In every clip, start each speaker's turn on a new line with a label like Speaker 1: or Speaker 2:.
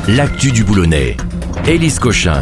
Speaker 1: l'actu du Boulonnais. Élise Cochin.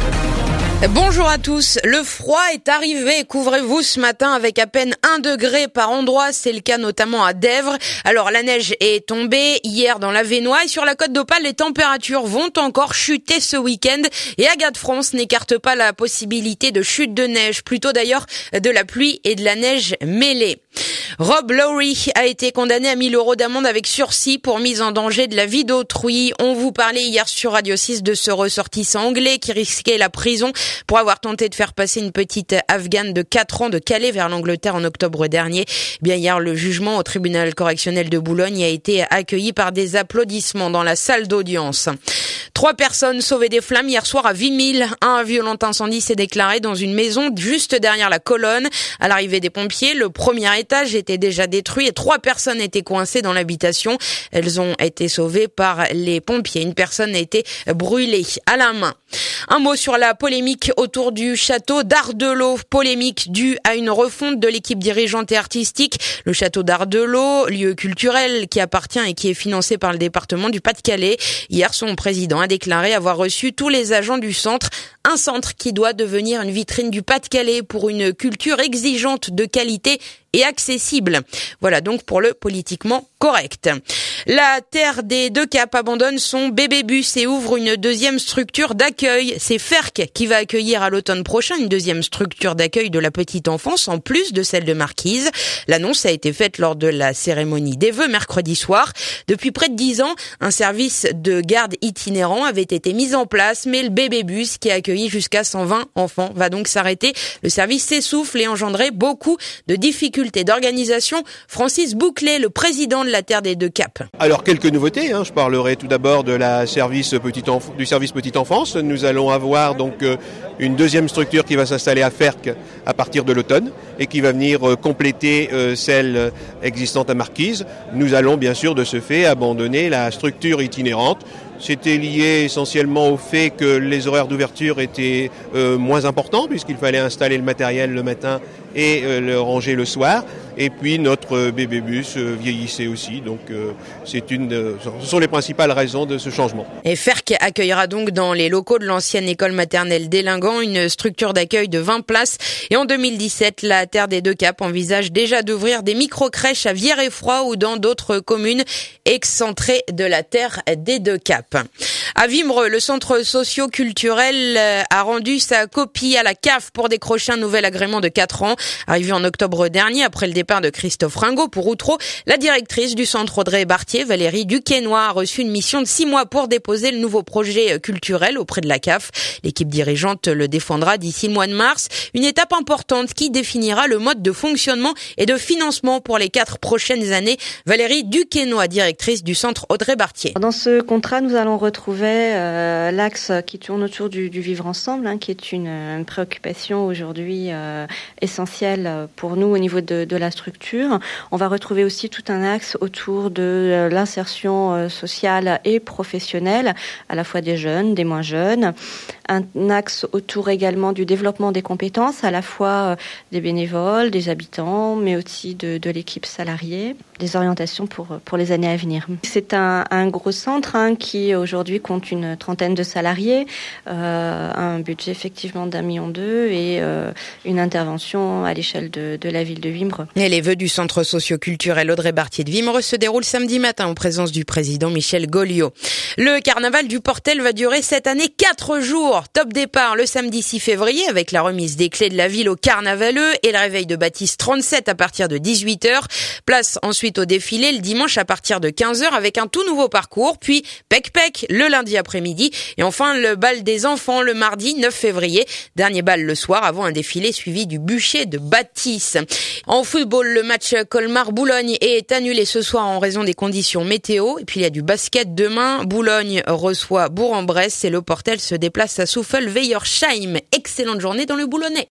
Speaker 2: Bonjour à tous. Le froid est arrivé. Couvrez-vous ce matin avec à peine 1 degré par endroit. C'est le cas notamment à Dèvres. Alors la neige est tombée hier dans l'Avesnois et sur la côte d'Opale, les températures vont encore chuter ce week-end. Et Agat France n'écarte pas la possibilité de chute de neige, plutôt d'ailleurs de la pluie et de la neige mêlée. Rob Lowry a été condamné à 1 000 € d'amende avec sursis pour mise en danger de la vie d'autrui. On vous parlait hier sur Radio 6 de ce ressortissant anglais qui risquait la prison pour avoir tenté de faire passer une petite Afghane de 4 ans de Calais vers l'Angleterre en octobre dernier. Bien hier, le jugement au tribunal correctionnel de Boulogne a été accueilli par des applaudissements dans la salle d'audience. 3 personnes sauvées des flammes hier soir à Vimille. Un violent incendie s'est déclaré dans une maison juste derrière la colonne. À l'arrivée des pompiers, le premier étage était déjà détruit et 3 personnes étaient coincées dans l'habitation. Elles ont été sauvées par les pompiers. Une personne a été brûlée à la main. Un mot sur la polémique autour du château d'Ardelot. Polémique due à une refonte de l'équipe dirigeante et artistique. Le château d'Ardelot, lieu culturel qui appartient et qui est financé par le département du Pas-de-Calais. Hier, son président a déclaré avoir reçu tous les agents du centre. Un centre qui doit devenir une vitrine du Pas-de-Calais pour une culture exigeante de qualité et accessible. Voilà donc pour le politiquement correct. La Terre des Deux Caps abandonne son bébé bus et ouvre une deuxième structure d'accueil. C'est Ferck qui va accueillir à l'automne prochain une deuxième structure d'accueil de la petite enfance en plus de celle de Marquise. L'annonce a été faite lors de la cérémonie des vœux mercredi soir. Depuis près de 10 ans, un service de garde itinérant avait été mis en place, mais le bébé bus qui a accueilli jusqu'à 120 enfants va donc s'arrêter. Le service s'essouffle et engendrait beaucoup de difficultés d'organisation. Francis Bouclet, le président de la Terre des Deux Caps.
Speaker 3: Alors quelques nouveautés, je parlerai tout d'abord de du service petite enfance. Nous allons avoir donc une deuxième structure qui va s'installer à Ferck à partir de l'automne et qui va venir compléter celle existante à Marquise. Nous allons bien sûr de ce fait abandonner la structure itinérante. C'était lié essentiellement au fait que les horaires d'ouverture étaient moins importants puisqu'il fallait installer le matériel le matin et le ranger le soir. Et puis notre bébé bus vieillissait aussi, donc ce sont les principales raisons de ce changement.
Speaker 2: Et Ferck accueillera donc dans les locaux de l'ancienne école maternelle d'Élingan une structure d'accueil de 20 places. Et en 2017, la Terre des Deux Caps envisage déjà d'ouvrir des micro-crèches à Viereffroy ou dans d'autres communes excentrées de la Terre des Deux Caps. À Vimreux, le centre socio-culturel a rendu sa copie à la CAF pour décrocher un nouvel agrément de 4 ans. Arrivé en octobre dernier, après le départ de Christophe Ringot pour Outreau, la directrice du centre Audrey Bartier, Valérie Duquesnoy, a reçu une mission de 6 mois pour déposer le nouveau projet culturel auprès de la CAF. L'équipe dirigeante le défendra d'ici le mois de mars. Une étape importante qui définira le mode de fonctionnement et de financement pour les 4 prochaines années. Valérie Duquesnoy, directrice du centre Audrey Bartier.
Speaker 4: Dans ce contrat, nous allons retrouver l'axe qui tourne autour du vivre ensemble, qui est une préoccupation aujourd'hui essentielle pour nous au niveau de la structure. On va retrouver aussi tout un axe autour de l'insertion sociale et professionnelle, à la fois des jeunes, des moins jeunes. Un axe autour également du développement des compétences, à la fois des bénévoles, des habitants, mais aussi de l'équipe salariée, des orientations pour les années à venir. C'est un gros centre qui aujourd'hui compte une 30aine de salariés, un budget effectivement d'1,2 million et une intervention à l'échelle de la ville de Vimreux.
Speaker 2: Et les vœux du centre socio-culturel Audrey Bartier de Vimreux se déroulent samedi matin en présence du président Michel Goliot. Le carnaval du Portel va durer cette année 4 jours. Top départ le samedi 6 février avec la remise des clés de la ville au carnavaleux et le réveil de Baptiste 37 à partir de 18h. Place ensuite au défilé le dimanche à partir de 15h avec un tout nouveau parcours, puis Pec-Pec le lundi après-midi et enfin le bal des enfants le mardi 9 février. Dernier bal le soir avant un défilé suivi du bûcher de Baptiste. En football, le match Colmar-Boulogne est annulé ce soir en raison des conditions météo. Et puis il y a du basket demain. Boulogne reçoit Bourg-en-Bresse et le Portel se déplace à Souffel-Weiersheim. Excellente journée dans le Boulonnais.